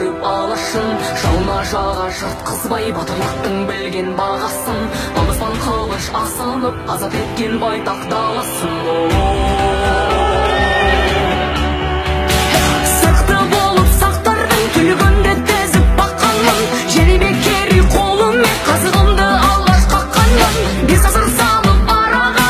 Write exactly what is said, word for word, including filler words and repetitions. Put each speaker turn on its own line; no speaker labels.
көріп алашын, жауына жаға жыртқызбай батырлықтың білген бағасын, алыстан қылыш асынып азат еткен байтақ даласын.